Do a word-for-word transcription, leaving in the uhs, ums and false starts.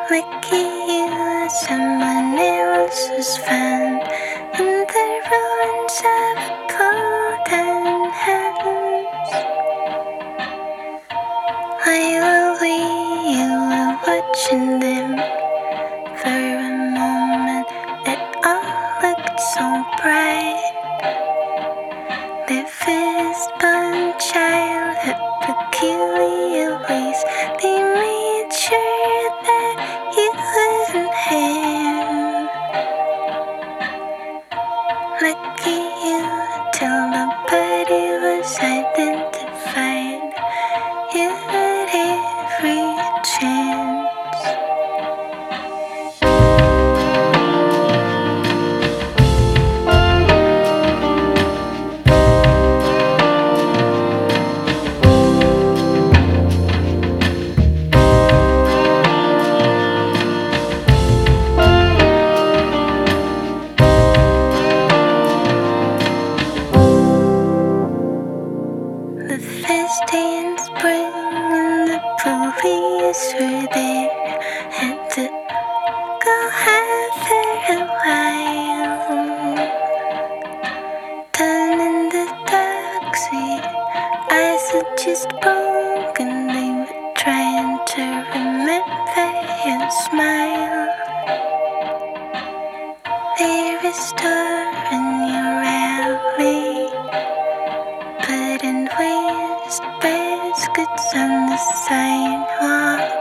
Lucky you are someone else's friend in the ruins of a golden house. Why were we, you were watching them for a moment, it all looked so bright. Their firstborn child had peculiar ways, they made sure that he wasn't him. Lucky you, till the body was identified, you had every chance. The first day in spring and the police were there, had to go hide for a while. Down in the dark, sweet eyes had just broken, they were trying to remember your smile. They restoring your rally, putting waste baskets on the sidewalk.